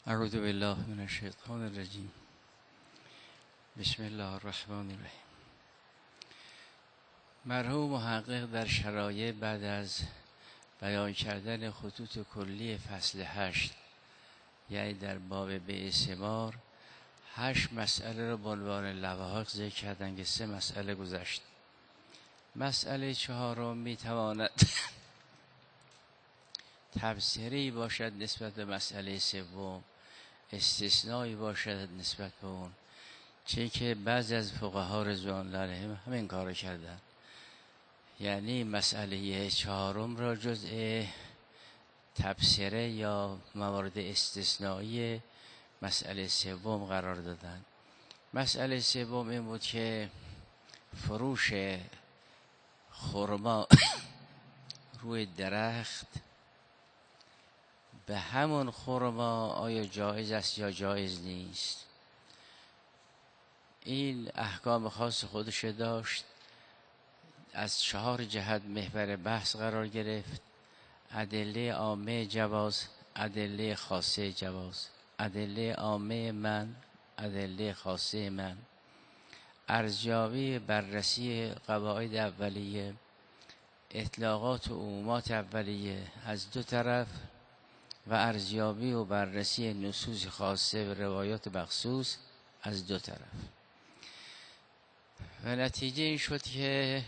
اعوذ بالله من الشیطان الرجیم. بسم الله الرحمن الرحیم. مرحوم محقق در شرایع بعد از بیان کردن خطوط کلی فصل 8، یعنی در باب بیع ثمار، 8 مسئله را به عنوان لواحق ذکر کردند که 3 مسئله گذشت. مسئله 4 میتواند تبصره‌ای باشد نسبت به مسئله 3، استثنایی باشد نسبت به اون، چه که بعضی از فقها رضوان الله علیهم همین کارو کردن، یعنی مسئله 4 را جزء تبصره یا موارد استثنایی مسئله 3 قرار دادن. مسئله 3 این بود که فروش خرما روی درخت به همون خرما آیا جایز است یا جایز نیست. این احکام خاص خودش داشت، از 4 جهت محور بحث قرار گرفت: ادله عامه جواز، ادله خاصه جواز، ادله عامه من، ادله خاصه من، ارزیابی بررسی قواعد اولیه، اطلاقات و عمومات اولیه از 2 طرف و ارزیابی و بررسی نصوص خاصه و روایات مخصوص از 2 طرف. و نتیجه این شد که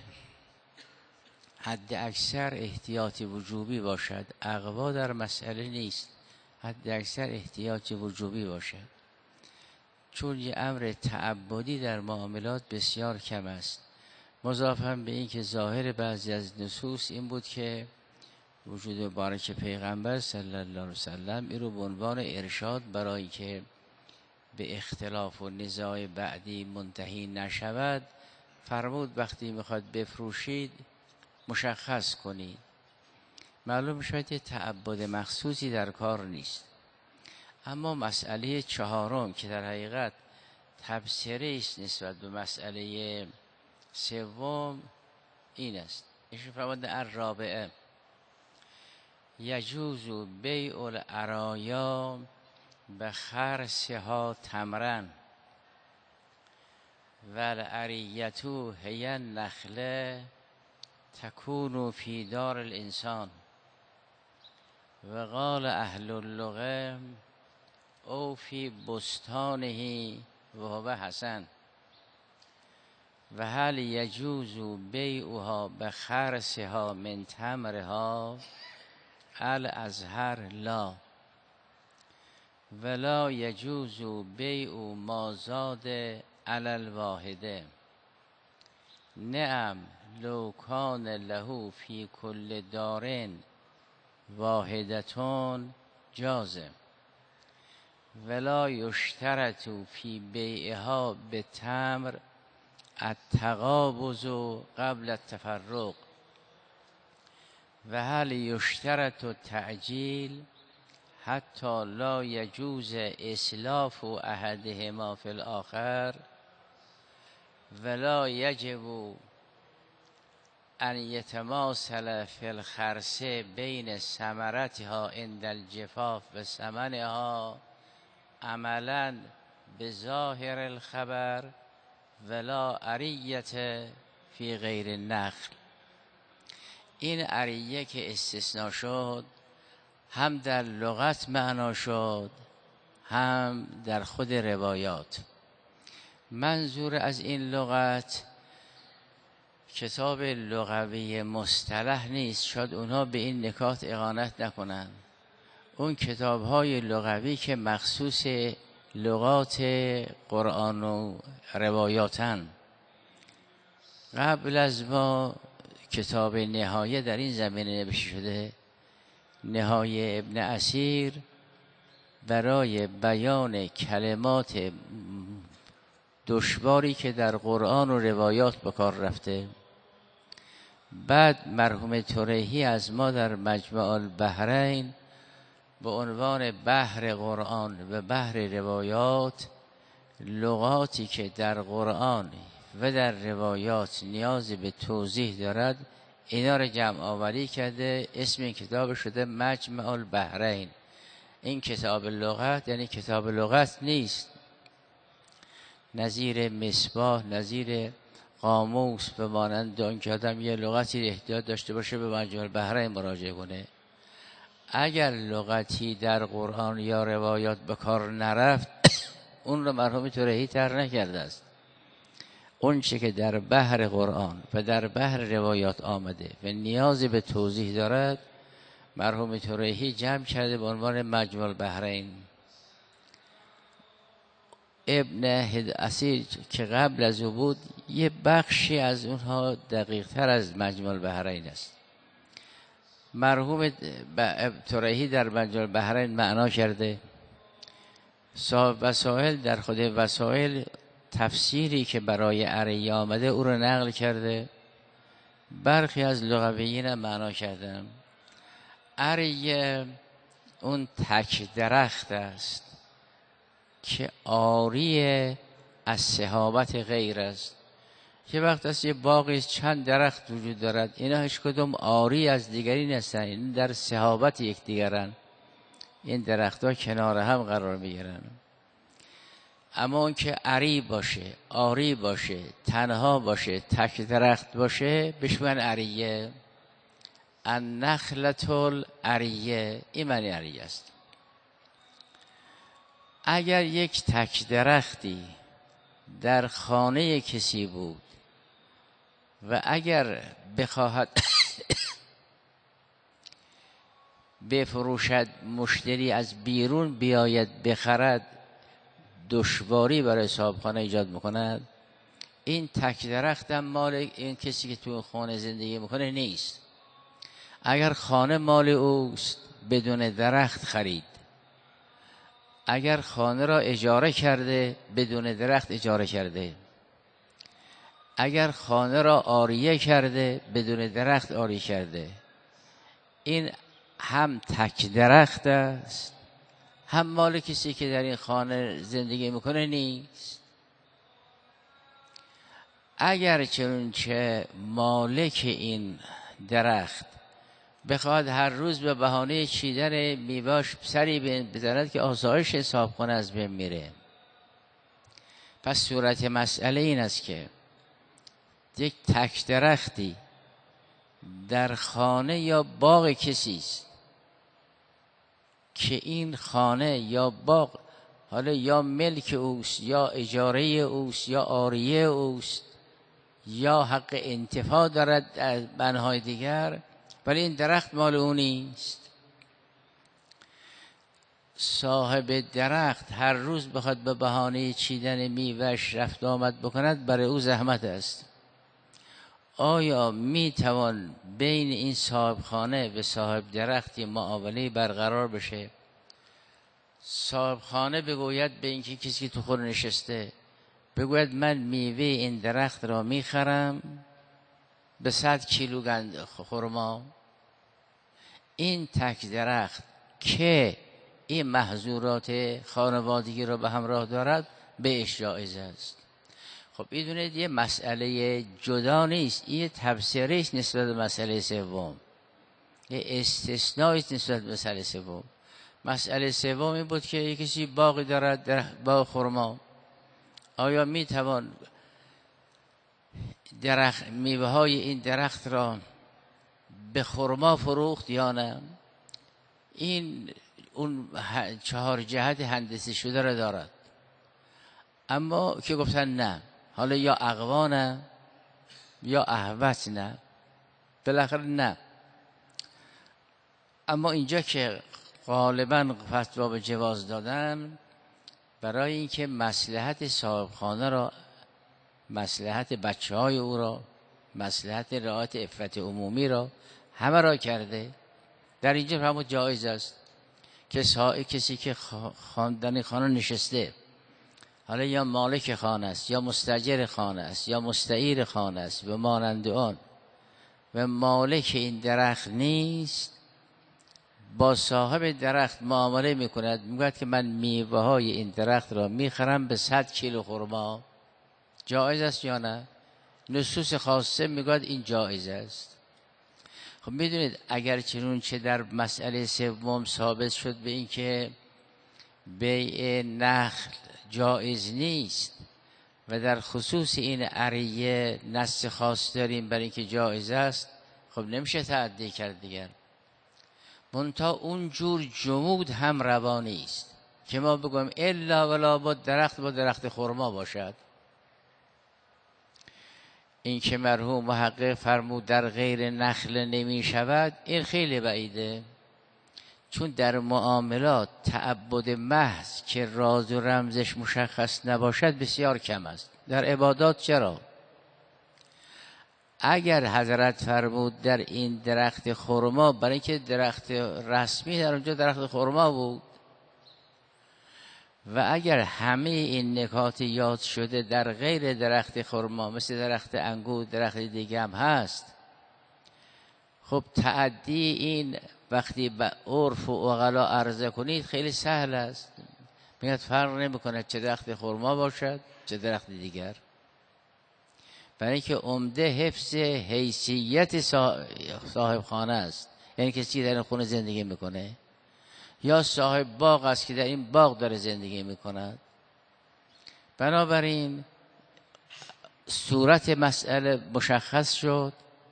حد اکثر احتیاطی وجوبی باشد. اقوا در مسئله نیست، حد اکثر احتیاطی وجوبی باشد، چون یه امر تعبدی در معاملات بسیار کم است. مضافاً به این که ظاهر بعضی از نصوص این بود که وجود مبارک پیغمبر صلی الله علیه وسلم این رو به عنوان ارشاد برای که به اختلاف و نزاع بعدی منتهی نشود فرمود وقتی میخواد بفروشید مشخص کنید. معلوم شد که تعبد مخصوصی در کار نیست. اما مسئله 4 که در حقیقت تبصره است نسبت به مسئله 3 این است. ایشون فرمود الرابعه یجوز بیع العرایا بخرسها تمرن و العریة هی النخله تکون فی دار الانسان و قال اهل اللغه او فی بستانه و هو حسن و هل یجوز بیعها بخرسها من تمرها الازهر لا ولا یجوز بیع ما زاد علی الواحده نعم لو کان له فی کل دار واحدتون جازه ولا یشترط فی بیعها به تمر التقابض قبل التفرق و هل یشترط تعجیل حتی لا یجوز اسلاف احدهما فی الاخر ولا یجب ان یتماثل فی الخرسه بین ثمرتها عند الجفاف و ثمنها عملا بظاهر الخبر ولا عریة فی غیر النخل. این عریه که استثناء شد هم در لغت معنا شد هم در خود روایات. منظور از این لغت کتاب لغوی مصطلح نیست، شاید اونها به این نکات اعانت نکنن. اون کتاب های لغوی که مخصوص لغات قرآن و روایاتن. قبل از ما کتاب نهایه در این زمینه نوشته شده، نهایه ابن اسیر، برای بیان کلمات دشواری که در قرآن و روایات به کار رفته. بعد مرحوم طریحی از ما در مجمع البحرین به عنوان بحر قرآن و بحر روایات لغاتی که در قرآن و در روایات نیاز به توضیح دارد اینا رو جمع آوری کرده. اسم این کتاب شده مجمع البحرین. این کتاب لغت یعنی کتاب لغت نیست، نظیر مصباح، نظیر قاموس، به مانند اون که آدم یه لغتی احتیاج داشته باشه به مجموع البحرین مراجعه کنه. اگر لغتی در قرآن یا روایات به کار نرفت اون رو مرحوم ترهی طرح نکرده است. اون چه که در بحر قرآن و در بحر روایات آمده و نیازی به توضیح دارد مرحوم ترهی جمع کرده به عنوان مجموع البحرین. ابن اسیر که قبل از او بود یه بخشی از اونها دقیق تر از مجموع البحرین است. مرحوم ترهی در مجموع البحرین معنا کرده. صاحب وسائل در خود وسائل تفسیری که برای عریه آمده او رو نقل کرده. برخی از لغویین هم معنا کردن. عریه اون تک درخت است که عاری از صحابت غیر است. یه وقت است یه باغی چند درخت وجود دارد، اینا هیچ کدوم عاری از دیگری نیستن، این در صحابت یکدیگرن، این درخت‌ها کنار هم قرار میگیرن. اما اون که عری باشه، عاری باشه، تنها باشه، تک درخت باشه بهش میگن عریه. النخلة العریه، این معنی عریه است. اگر یک تک درختی در خانه کسی بود و اگر بخواهد بفروشد، مشتری از بیرون بیاید بخرد، دشواری برای صاحبخانه ایجاد میکند. این تک درخت هم مال این کسی که تو خانه زندگی میکنه نیست. اگر خانه مال اوست بدون درخت خرید، اگر خانه را اجاره کرده بدون درخت اجاره کرده، اگر خانه را عاریه کرده بدون درخت عاریه کرده، این هم تک درخت است هم مال کسی که در این خانه زندگی میکنه نیست. اگر چنانچه مالک این درخت بخواد هر روز به بهانه چیدن میوه‌اش سری بزند که آسایش صاحبخانه از بین میره، پس صورت مسئله این است که یک تک درختی در خانه یا باغ کسی است که این خانه یا باغ حالا یا ملک اوست یا اجاره اوست یا عاریه اوست یا حق انتفاع دارد از بنهای دیگر، ولی این درخت مال او نیست. صاحب درخت هر روز بخواد به بهانه چیدن میوه‌اش رفت آمد بکند برای او زحمت است. آیا می توان بین این صاحب خانه و صاحب درختی معامله برقرار بشه؟ صاحب خانه بگوید به این که کسی که تو خونه نشسته بگوید من میوه این درخت را میخرم به 100 کیلو خرما، این تک درخت که این محظورات خانوادگی را به همراه دارد بهش جایز است. خب بدونید یه مسئله جدا نیست، این تبصره است نسبت به مسئله سوم، یه استثنایی است نسبت به مسئله سوم. مسئله سوم این بود که یک کسی باغی دارد، باغ خرما، آیا میتوان درخت میوه های این درخت را به خرما فروخت یا نه؟ این اون 4 جهت هندسی شده را دارد. اما که گفتن نه، حالا یا اقوانه یا احوت نه، بالاخره نه. اما اینجا که غالبا فتوا به جواز دادن برای اینکه مصلحت صاحب خانه را، مصلحت بچه های او را، مصلحت رعایت عفت عمومی را همه را کرده، در اینجا فرمود جایز است که کسی که در خانه نشسته، حالا یا مالک خانه است یا مستاجر خانه است یا مستعیر خانه است و مانند آن و مالک این درخت نیست، با صاحب درخت معامله میکند، میگوید که من میوه های این درخت را میخرم به 100 کیلو خرما، جایز است یا نه؟ نصوص خاصه میگوید این جایز است. خب میدونید اگر چنانچه در مسئله سوم ثابت شد به این که بیع نخل جایز نیست و در خصوص این عریه نص خاص داریم برای اینکه جایز است، خب نمیشه تعدی کرد دیگر. منتها اون جور جمود هم روا نیست که ما بگویم الا ولا با درخت خرما باشد. این که مرحوم محقق فرمود در غیر نخل نمی شود، این خیلی بعیده، چون در معاملات تعبد محض که راز و رمزش مشخص نباشد بسیار کم است. در عبادات چرا؟ اگر حضرت فرمود در این درخت خرما، برای اینکه درخت رسمی در اونجا درخت خرما بود، و اگر همه این نکات یاد شده در غیر درخت خرما مثل درخت انگور، درخت دیگه هم هست، خب تعدی این وقتی به عرف و عقلا عرضه کنید خیلی سهل است. میاد فرق نمیکنه چه درخت خرما باشد چه درخت دیگر، برای اینکه عمده حفظ حیثیت صاحب خانه است، یعنی کسی در این خونه زندگی میکنه، یا صاحب باغ است که در این باغ داره زندگی میکند. بنابراین صورت مسئله مشخص شد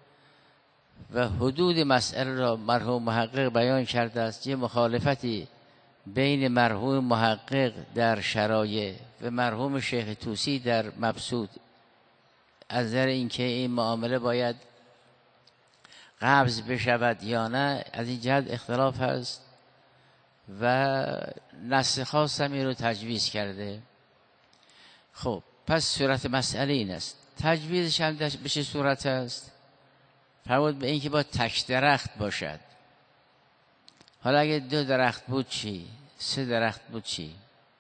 و حدود مسئله را مرحوم محقق بیان کرده است. یه مخالفتی بین مرحوم محقق در شرایع و مرحوم شیخ طوسی در مبسوط از نظر اینکه این معامله باید قبض بشود یا نه، از این جهت اختلاف هست و نص خاص هم این رو تجویز کرده. خب پس صورت مسئله این است. تجویزش هم به چه صورت است؟ فرمود به این که با تک درخت باشد. حالا اگه 2 درخت بود چی؟ 3 درخت بود چی؟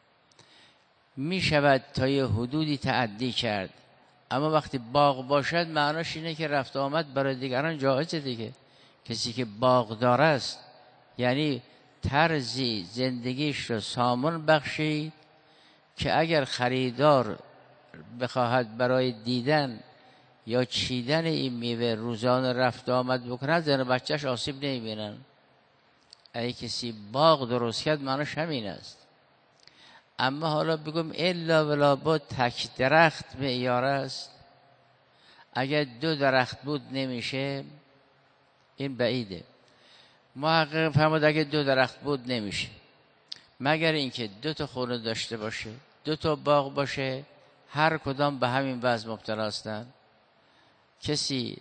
می شود تا یه حدودی تعدی کرد، اما وقتی باغ باشد معناش اینه که رفت آمد برای دیگران جایزه دیگه. کسی که باغ داره است یعنی طرزی زندگیش رو سامان بخشید که اگر خریدار بخواهد برای دیدن یا چیدن این میوه روزانه رفت آمد بکنه، زن و بچهش آسیب نمیبینن. اگه کسی باغ درست کرد معناش همین است. اما حالا بگم الا ولا با تک درخت معیار است، اگر 2 درخت بود نمیشه، این بعیده. محقق فرمود اگه 2 درخت بود نمیشه، مگر اینکه 2 تا خونه داشته باشه، 2 تا باغ باشه، هر کدام به همین وضع مبتلا هستند. کسی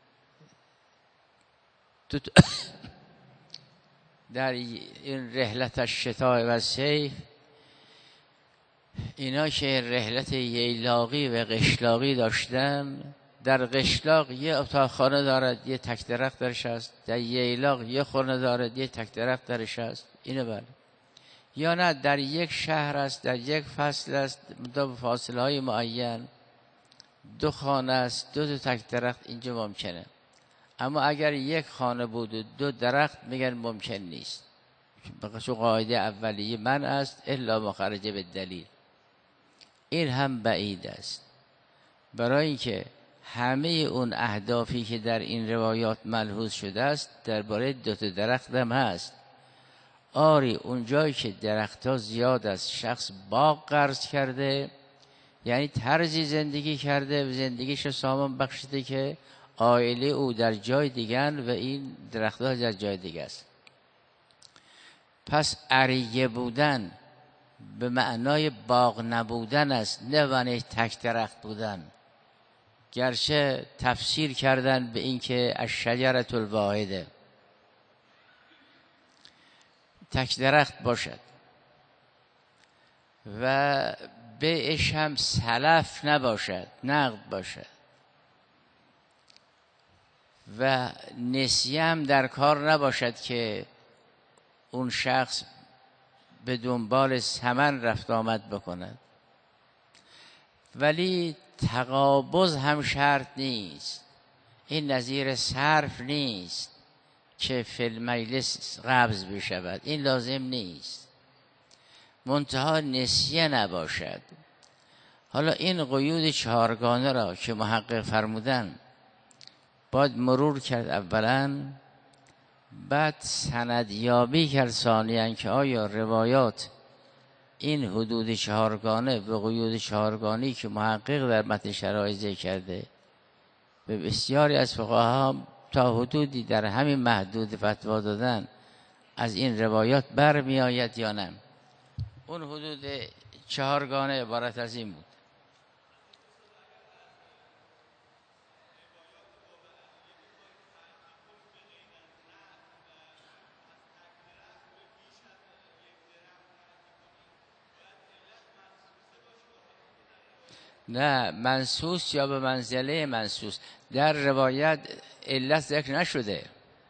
در این رحلت الشتاء و صیف، اینا که رحلت ییلاقی و قشلاقی داشتن، در قشلاق یه اتاق خانه دارد یه تک درخت درش هست، در ییلاق یه خانه دارد یه تک درخت درش هست. اینو بله. یا نه در یک شهر است، در یک فصل است، با فاصله های معین 2 خانه است، 2 تا تک درخت، اینجا ممکنه. اما اگر یک خانه بود و 2 درخت، میگن ممکن نیست، چون قاعده اولیه من است الا ما خرج به دلیل. این هم بعید است، برای اینکه همه اون اهدافی که در این روایات ملحوظ شده است درباره 2 تا درخت هم هست. آری اونجایی که درختها زیاد است، شخص باغ قرض کرده، یعنی طرزی زندگی کرده و زندگیش رو سامان بخشیده که عائله او در جای دیگن و این درختها در جای دیگه است. پس عریه بودن به معنای باغ نبودن است، نه معنی تک درخت بودن. گرچه تفسیر کردن به این که الشجرة الواحده، تک درخت باشد و بیعش هم سلف نباشد، نقد باشد و نسیه هم در کار نباشد که اون شخص به دنبال ثمن رفت آمد بکند. ولی تقابض هم شرط نیست. این نظیر صرف نیست که فی المجلس قبض بشود، این لازم نیست. منتها نسیه نباشد. حالا این قیود 4گانه را که محقق فرمودن باید مرور کرد اولا، بعد سندیابی کرد ثانیاً که آیا روایات این حدود چهارگانه و قیود چهارگانی که محقق در متن شرایع ذکر کرده به بسیاری از فقها تا حدودی در همین محدود فتوا دادن، از این روایات برمی آید یا نه. اون حدود چهارگانه عبارت از این بود. نه، منصوص یا به منزله منصوص در روایت علت ذکر نشده.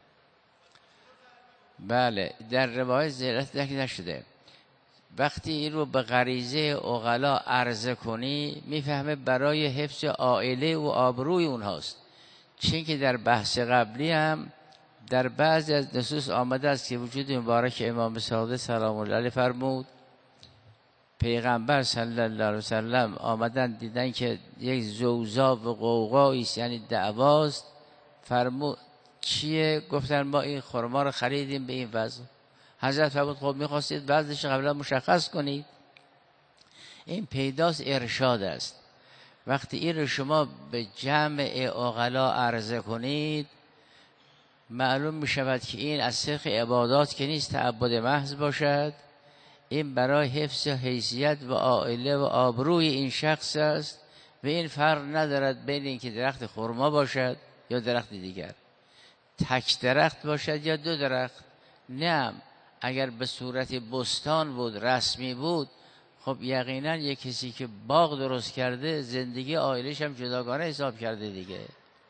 بله، در روایت علت ذکر نشده. وقتی این رو به غریزه عقلا عرضه کنی میفهمه برای حفظ عائله و آبروی اونهاست. چون که در بحث قبلی هم در بعضی از نصوص آمده است که وجود مبارک امام صادق سلام الله علیه فرمود پیغمبر صلی الله علیه وسلم آمدن دیدن که یک زوزا و قوقایی است، یعنی دعواست. فرمود چیه؟ گفتن ما این خرما رو خریدیم به این وزن. حضرت فرمود خب میخواستید وزنش قبلا مشخص کنید. این پیداست ارشاد است. وقتی این رو شما به جمع عقلا عرضه کنید معلوم می شود که این از سیخ عبادات که نیست تعبد محض باشد، این برای حفظ حیثیت و عائله و آبروی این شخص است و این فرق ندارد بین اینکه درخت خرما باشد یا درخت دیگر، تک درخت باشد یا دو درخت. نه، اگر به صورت بستان بود، رسمی بود، خب یقینا یک کسی که باغ درست کرده زندگی عائلش هم جداگانه حساب کرده دیگه.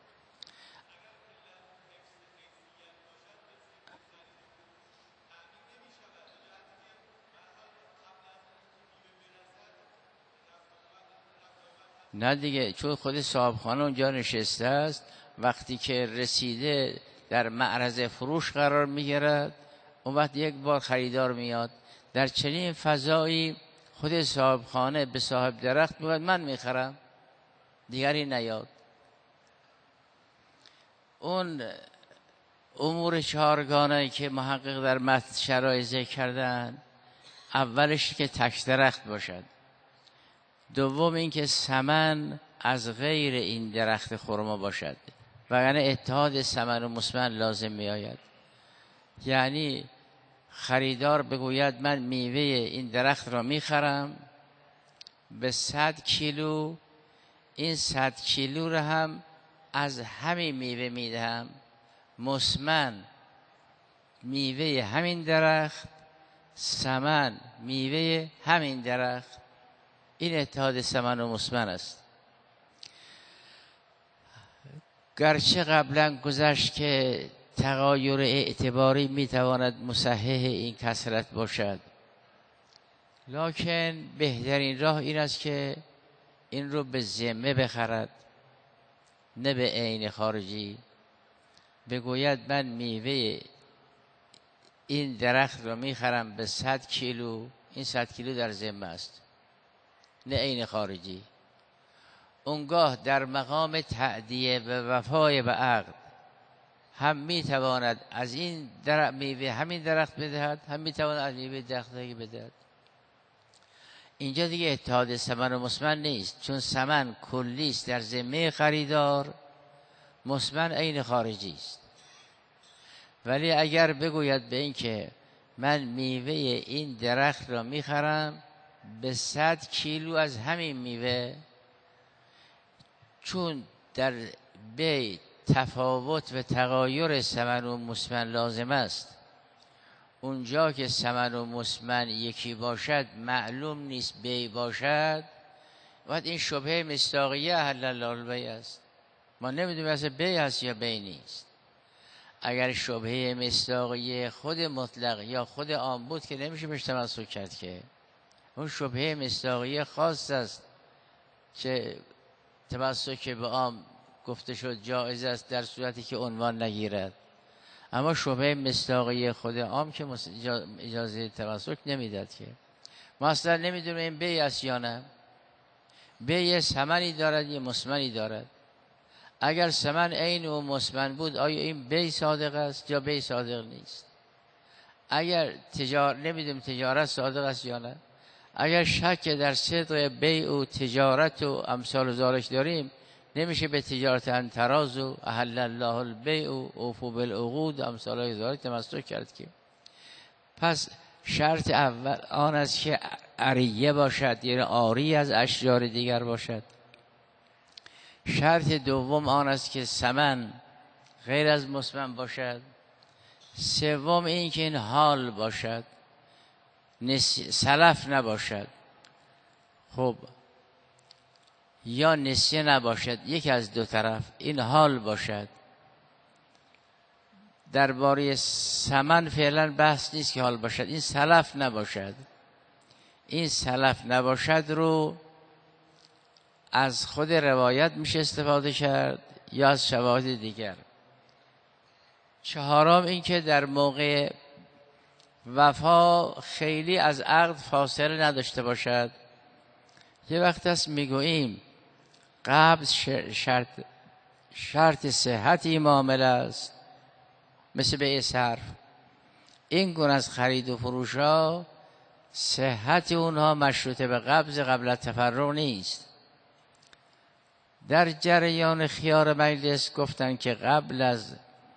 نه دیگه، چون خود صاحبخانه اونجا نشسته است، وقتی که رسیده در معرض فروش قرار میگیرد، اون وقت یک بار خریدار میاد. در چنین فضایی خود صاحبخانه به صاحب درخت میگه من میخرم، دیگری نیاد. اون امور چهارگانه که محقق در متن شرایع ذکر کردن، اولش که تک درخت باشد، دوم اینکه ثمن از غیر این درخت خرما باشد، وگرنه اتحاد ثمن و مسمن لازم می آید. یعنی خریدار بگوید من میوه این درخت را میخرم به 100 کیلو، این 100 کیلو را هم از همین میوه میدهم، مسمن میوه همین درخت، ثمن میوه همین درخت. این اتحاد ثمن و مسمن است. گرچه قبلا گذشت که تغایر اعتباری میتواند مصحح این کثرت باشد، لکن بهترین راه این است که این رو به ذمه بخرد، نه به عین خارجی. بگوید من میوه این درخت رو میخرم به 100 کیلو، این 100 کیلو در ذمه است، نه عین خارجی. اونگاه در مقام تأدیه و وفای به عقد هم میتواند از این میوه همین درخت بدهد، هم میتواند از میوه درخت دیگه بدهد. اینجا دیگه اتحاد ثمن و مسمن نیست، چون ثمن کلی است در ذمه خریدار، مسمن عین خارجی است. ولی اگر بگوید به این که من میوه این درخت را میخرم به 100 کیلو از همین میوه، چون در بی تفاوت و تغایر ثمن و مسمن لازم است، اونجا که ثمن و مسمن یکی باشد معلوم نیست بی باشد، وقت این شبهه مصداقیه احل الله البیع است. ما نمیدونیم اصلا بی هست یا بی نیست. اگر شبهه مصداقیه خود مطلق یا خود عام بود که نمیشه بهش تمسک کرد، که اون شبهه مصداقیه خاص است که تمسک به عام گفته شد جایز است در صورتی که عنوان نگیرد. اما شبهه مصداقیه خود عام که اجازه تمسک نمیداد. که ما اصلا نمیدونیم این بی است یا نه. بی ثمنی دارد یا مسمنی دارد. اگر ثمن عین و مثمن بود آیا این بی صادق است یا بی صادق نیست؟ اگر نمیدونم تجارت صادق است یا نه. اگر شک در صدق بیع و تجارت و امثال ذالک داریم، نمیشه به تجارت انتراز و احل الله البیع و اوفوا بالعقود و امثال ذالک تمسک کرد که. پس شرط اول آن است که عریه باشد، یعنی عاری از اشجار دیگر باشد. شرط دوم آن است که ثمن غیر از مثمن باشد. سوم این که این حال باشد، سلف نباشد. خب یا نسیه نباشد، یکی از دو طرف، این حال باشد. درباره ثمن فعلا بحث نیست که حال باشد، این سلف نباشد. این سلف نباشد رو از خود روایت میشه استفاده کرد یا از شواهد دیگر. چهارم این که در موقع وفا خیلی از عقد فاصله نداشته باشد. یه وقت است میگوییم قبض شرط صحت این معامله است، مثل بیع صرف. این گونه از خرید و فروش ها صحت اونها مشروطه به قبض قبل از تفرق نیست. در جریان خیار مجلس گفتن که قبل از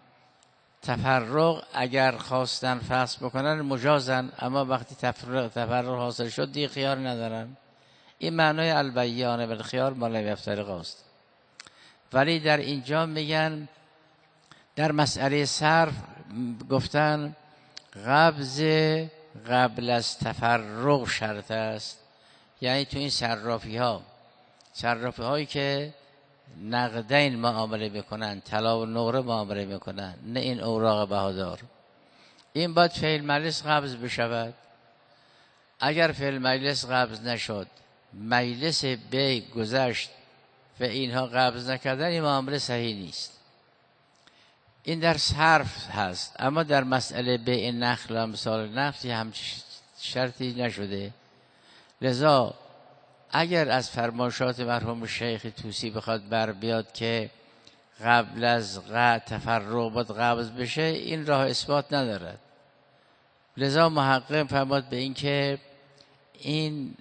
تفرق اگر خواستن فسخ بکنن مجازن، اما وقتی تفرق حاصل شد دیگه خیار ندارن. این معنای البیان بالخیار ما لم یفترق است. ولی در اینجا میگن در مسئله صرف گفتن قبض قبل از تفرق شرط است. یعنی تو این صرافی هایی که نقدین معامله میکنن، طلا و نقره معامله میکنن، نه این اوراق بهادار، این باید فعل مجلس قبض بشود. اگر فعل مجلس قبض نشد، مجلس بی گذشت و اینها قبض نکردن، این معامله صحیح نیست. این در صرف هست. اما در مسئله بیع نخل و مثال نفتی هم شرطی نشده. لذا اگر از فرمایشات مرحوم شیخ طوسی بخواد بر بیاد که قبل از تفرق باید قبض بشه، این راه اثبات ندارد. لذا محقق فرمود به این که این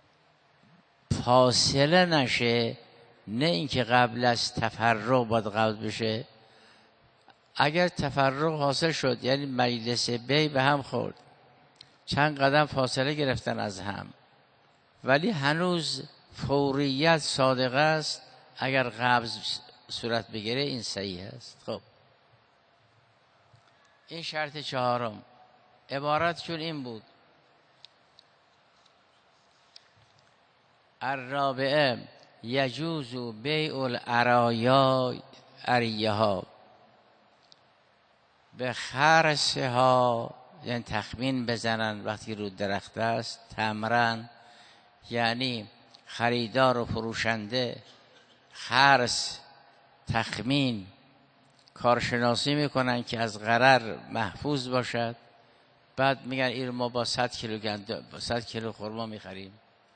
فاصله نشه، نه اینکه قبل از تفرق باید قبض بشه. اگر تفرق حاصل شد، یعنی مجلس بی به هم خورد، چند قدم فاصله گرفتن از هم، ولی هنوز فوریت صادق است، اگر قبض صورت بگیره این صحیح است. خب این شرط چهارم. عبارتشون این بود: الرابعه یجوز بیع العرایا عریه ها به خرسها، یعنی تخمین بزنن وقتی رو درخت است، تمرن، یعنی خریدار و فروشنده خرس تخمین کارشناسی میکنن که از غرر محفوظ باشد. بعد میگن این ما با 100 کیلو خرما میخریم.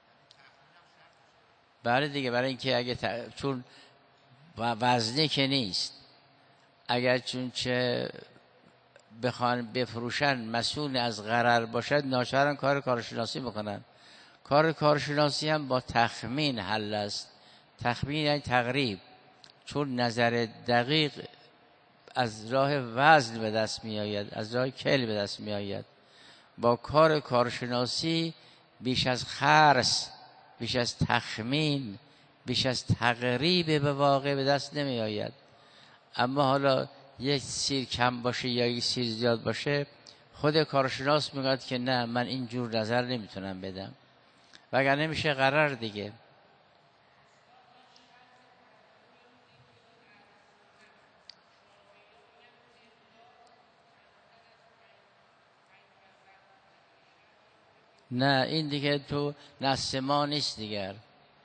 بله دیگه، برای اینکه اگه چون وزنی که نیست، اگر چون چه بخوان بفروشن مسئول از غرر باشد، ناچارن کار کارشناسی میکنن. کار کارشناسی هم با تخمین حل است. تخمین یعنی تقریب، چون نظر دقیق از راه وزن به دست می آید، از راه کل به دست می آید. با کار کارشناسی بیش از خرس، بیش از تخمین، بیش از تقریب به واقع به دست نمی آید. اما حالا یک سیر کم باشه یا یک سیر زیاد باشه، خود کارشناس میگوید که نه، من اینجور نظر نمیتونم بدم، وگرنه نمیشه قرار دیگه. نه این دیگه تو نص ما نیست دیگر.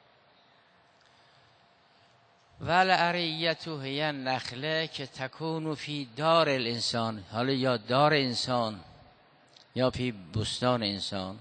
والعریة هی النخله که تکون فی دار الانسان، حالا یا دار انسان یا فی بستان انسان.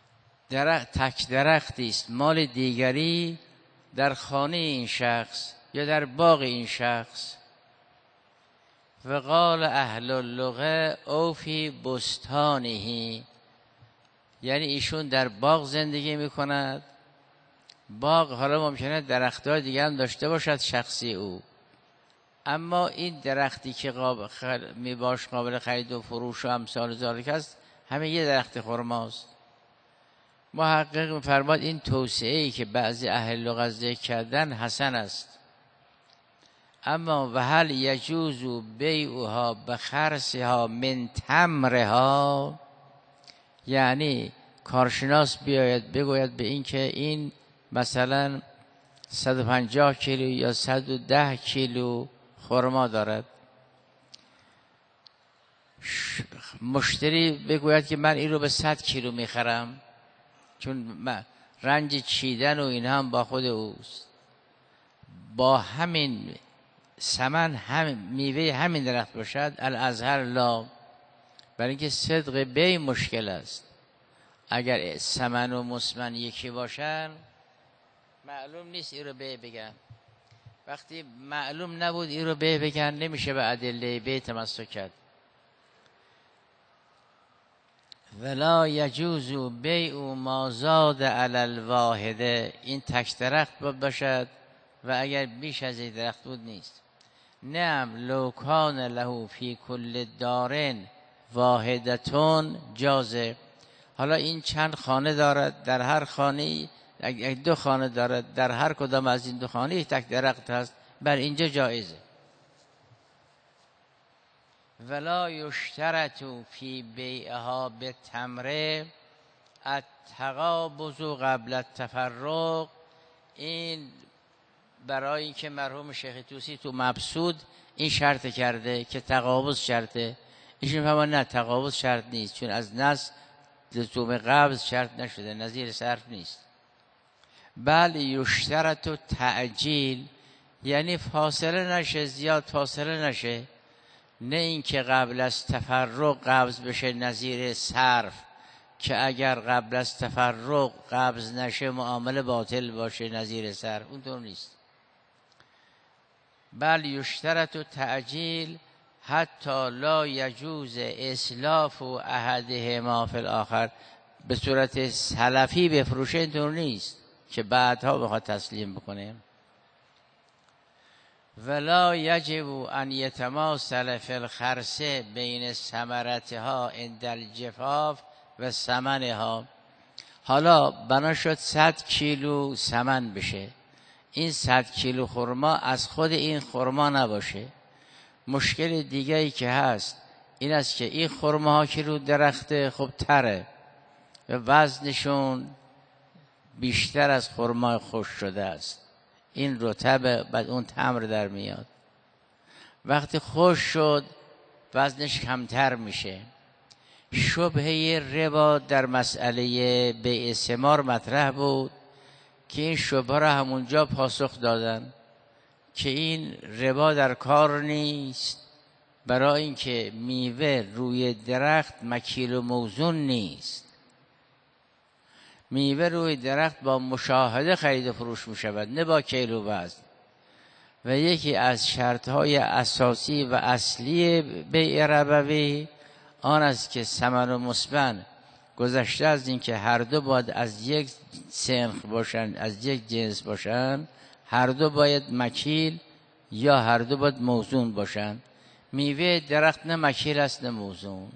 تک درختی است مال دیگری در خانه این شخص یا در باغ این شخص. و قال اهل اللغه او فی بستانه، یعنی ایشون در باغ زندگی میکند. باغ حالا ممکنه درخت‌های دیگه هم داشته باشد شخصی او، اما این درختی که میباش قابل خرید و فروش و امثال ذالک است همه یه درخت خرماست. محقق می‌فرماد این توسعه‌ای که بعضی اهل لغت ذکر کردن حسن است، اما و هل یجوز بیعها بخرسها من تمرها، یعنی کارشناس بیاید بگوید به این که این مثلا 150 کیلو یا 110 کیلو خرما دارد، مشتری بگوید که من این رو به 100 کیلو میخرم، چون رنج چیدن و این هم با خود اوست. با همین ثمن هم میوه همین درخت باشد الازهر لا، برای اینکه صدق بی مشکل است. اگر ثمن و مسمن یکی باشن معلوم نیست این رو بگن، وقتی معلوم نبود این رو بگن نمیشه به ادله بی تمسک کرد. ولا یجوز بیع ما زاد علی الواحده، این تک درخت باشد و اگر بیش از یک درخت بود نیست. نعم لو کان له فی کل دارن واحدتون جازه، حالا این چند خانه دارد، در هر خانه اگر 2 خانه دارد، در هر کدام از این 2 خانه تک درخت هست، بر اینجا جایزه. ولا یشترط فی بیعها بالتمر التقابض قبل التفرق، این برای اینکه مرحوم شیخ طوسی تو مبسوط این شرط کرده که تقابض شرطه. ایشون فهمه نه تقابض شرط نیست، چون از نص لزوم قبض شرط نشده، نظیر صرف نیست. بل یشترط تعجیل، یعنی فاصله نشه، زیاد فاصله نشه، نه اینکه قبل از تفرق قبض بشه نظیر صرف، که اگر قبل از تفرق قبض نشه معامله باطل باشه نظیر صرف، اونطور نیست. بل یشترط تعجیل حتی لا یجوز اسلاف احدهما فی الاخر، به صورت سلفی بفروشه، اینطور نیست که بعدها بخواد تسلیم بکنه. ولا یجب ان یتماثل فی الخرس بین ثمرتها عند الجفاف و ثمنها. حالا بنا شد 100 کیلو ثمن بشه، این 100 کیلو خرما از خود این خرما نباشه. مشکل دیگری که هست این است که این خرماها که رو درخت خب تره و وزنشون بیشتر از خرما خشک شده است، این رطب بعد اون تمر در میاد، وقتی خشک شد وزنش کمتر میشه. شبهه ربا در مسئله بیع ثمار مطرح بود که این شبهه را همونجا پاسخ دادن که این ربا در کار نیست، برای اینکه میوه روی درخت مکیل و موزون نیست. میوه روی درخت با مشاهده خرید و فروش می شود، نه با کیل و وزن. و یکی از شرطهای اساسی و اصلی بیع ربوی آن است که ثمن و مسمن گذشته از این که هر دو باید از یک سنخ باشند، از یک جنس باشند، هر دو باید مکیل یا هر دو باید موزون باشند. میوه درخت نه مکیل است نه موزون.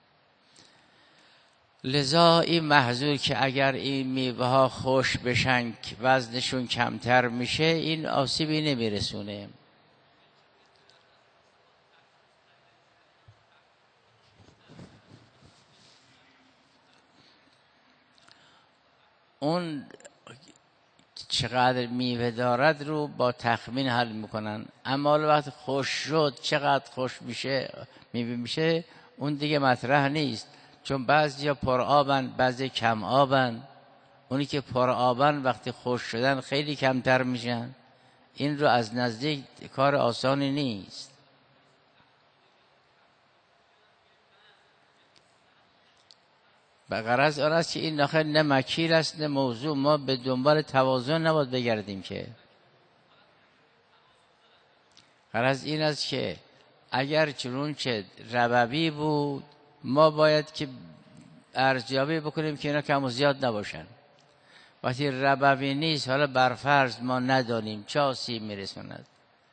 لذا این محظور که اگر این میوه ها خوش بشن وزنشون کمتر میشه، این آسیبی نمیرسونه. اون چقدر میوه دارد رو با تخمین حل میکنن، اما وقت خوش شد چقدر خوش میشه میوه میشه اون دیگه مطرح نیست، چون بعضیا پر آبن بعضی کم آبن. اونی که پر آبن وقتی خوش شدن خیلی کمتر میشن، این رو از نزدیک کار آسانی نیست. به غرض آن است که این ناخه نه مکیل است نه موضوع، ما به دنبال توازن نباید بگردیم که غرض این است که اگر چنانچه ربوی بود ما باید که ارزیابی بکنیم که اینا کم و زیاد نباشن. وقتی ربوی نیست، حالا برفرض ما ندانیم چه آسیب میرسوند.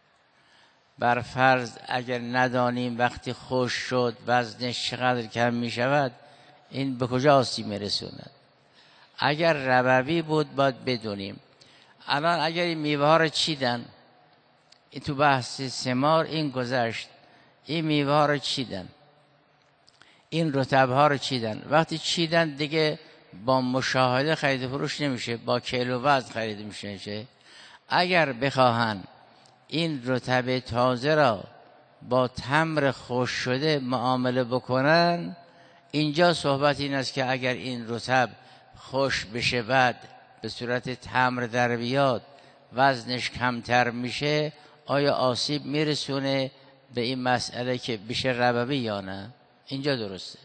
برفرض اگر ندانیم وقتی خوش شد وزنش چقدر کم میشود، این به کجا آسیب میرسوند. اگر ربوی بود باید بدونیم. الان اگر این میوه ها رو چیدن، این تو بحث ثمار این گذشت، این میوه ها رو چیدن، این رطب ها رو چیدن. وقتی چیدن دیگه با مشاهده خرید و فروش نمیشه، با کیلو وزن خرید میشه. اگر بخواهن این رطب تازه را با تمر خشک شده معامله بکنن، اینجا صحبت این است که اگر این رطب خشک بشه بعد به صورت تمر در بیاد وزنش کمتر میشه، آیا آسیب میرسونه به این مسئله که بشه ربوی یا نه؟ اینجا درسته.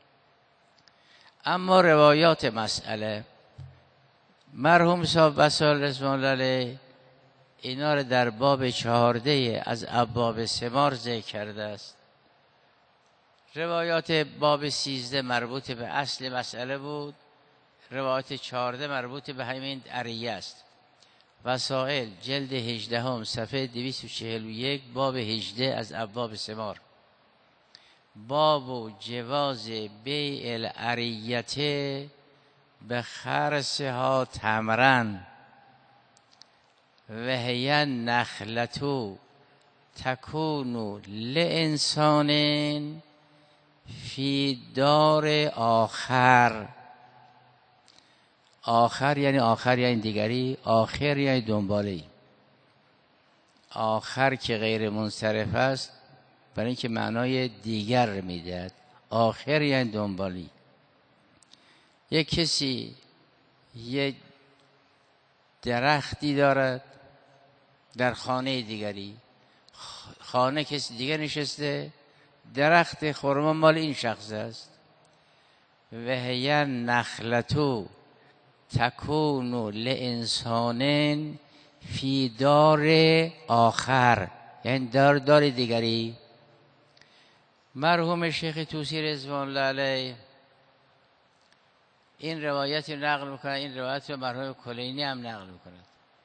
اما روایات مسئله، مرحوم صاحب وصال رضوان الله علیه اینا رو در باب 14 از ابواب ثمار ذکر کرده است. روایات باب 13 مربوط به اصل مسئله بود، روایات 14 مربوط به همین عریه است. وسائل جلد 18 صفحه 241 باب 18 از ابواب ثمار. باب جواز بیع العریه به خرسها تمرن و هی نخلتو تکون لانسان فی دار آخر. آخر یعنی دیگری، آخر یعنی دنباله. آخر که غیر منصرف است برای اینکه معنای دیگر میدهد. آخر یعنی دنبالی. یک کسی یک درختی دارد در خانه دیگری، خانه کسی دیگر نشسته، درخت خرما مال این شخص است. و هی نخلتو تکون لانسان فی دار آخر، یعنی دار دیگری. مرحوم شیخ طوسی رضوان الله علیه این روایت رو نقل میکنه، این روایت رو مرحوم کلینی هم نقل میکنه.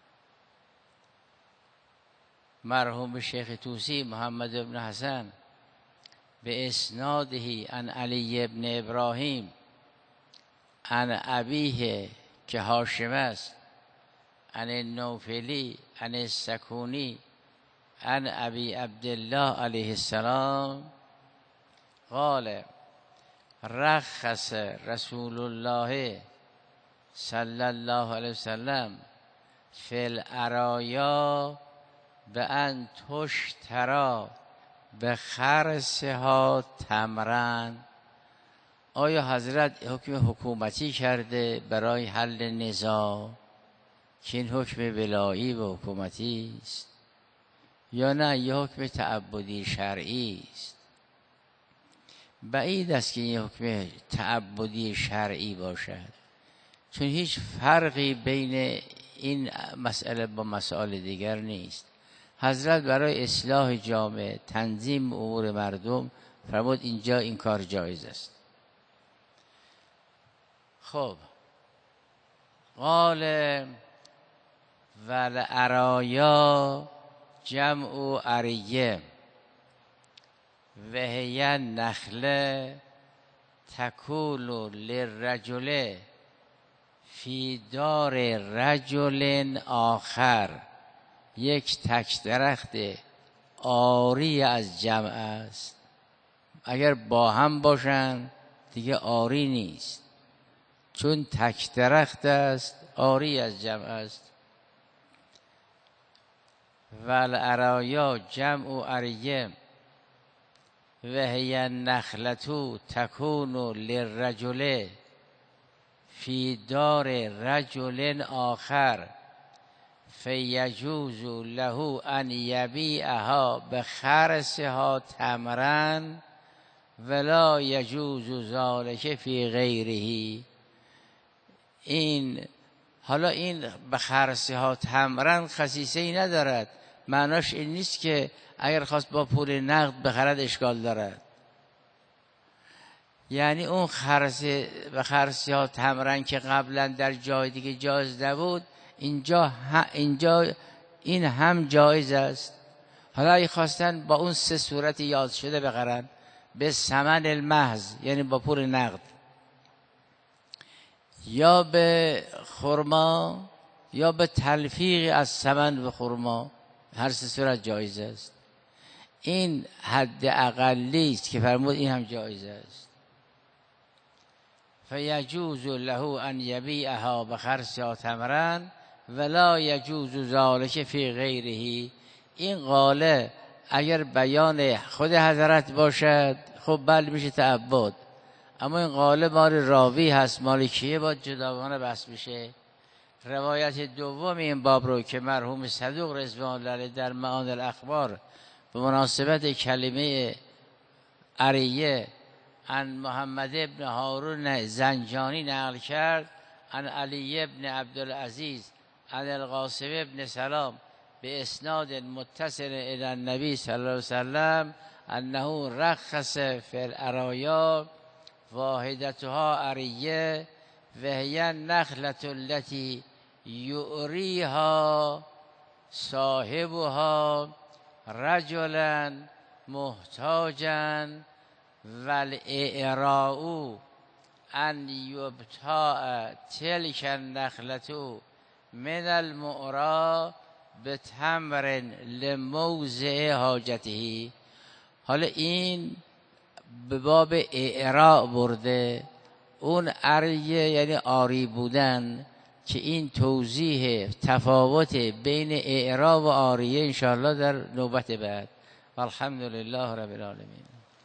مرحوم شیخ طوسی محمد بن حسن به اسناده عن علی ابن ابراهیم عن ابیه که هاشم است، عن نوفلی عن السکونی عن ابی عبدالله علیه السلام قال رخص رسول الله صلی الله علیه وسلم فی العرایا به ان تشتری به خرسها تمرن. آیا حضرت حکم حکومتی کرده برای حل نزاع که این حکم ولایی و حکومتی است، یا نه یه حکم تعبدی شرعی است؟ بعید است که این حکم تعبدی شرعی باشد، چون هیچ فرقی بین این مسئله با مسائل دیگر نیست. حضرت برای اصلاح جامعه، تنظیم امور مردم فرمود اینجا این کار جایز است. خب قال والعرایا جمع عریه و هی نخله تکون للرجل فی دار رجل آخر. یک تک درخت عاری از جمع است، اگر با هم باشن دیگه عاری نیست، چون تک درخت است عاری از جمع است. والعرایا جمع عریه و هی نخلتو تکون للرجل فی دار رجل آخر فیجوز له ان یبیعها بخرسها تمرن ولا یجوز ذلک فی غیره. این حالا این به خرسها تمرن خصیصه ای ندارد، معناش این نیست که اگر خواست با پول نقد بخرد اشکال دارد. یعنی اون خرسی ها تمرن که قبلا در جای دیگه جایز نبود، اینجا این هم جایز است. حالا اگه خواستن با اون 3 صورت یاد شده بخرن، به ثمن المحض یعنی با پول نقد، یا به خرما، یا به تلفیق از ثمن به خرما، هر 3 صورت جایز است. این حد اقلی است که فرمود این هم جایز است. فیجوز له ان یبیعها بخرسها تمرا ولا یجوز ذلک فی غیره. این قاله اگر بیان خود حضرت باشد خب بله میشه تعبد، اما این قاله مال راوی هست، مال کیه باید جداگانه بحث میشه. روایت دوم این باب رو که مرحوم صدوق رضوان الله علیه در معانی الاخبار به مناسبت کلمه عریه عن محمد ابن هارون زنجانی نقل کرد، عن علی ابن عبدالعزیز عن القاسم ابن سلام به اسناد متصل الی النبی صلی الله علیه وسلم انه رخص فی العرایا واحدتها عریه و هی النخلة التي یعریها صاحبها رجلا محتاجا والاعراء ان یبتاع تلک النخلة من المعرا بتمر لموضع حاجته. حالا این به باب اعراء برده، اون عریه یعنی آری بودن، که این توضیح تفاوت بین اعراء و آریه انشاءالله در نوبت بعد. الحمدلله رب العالمین.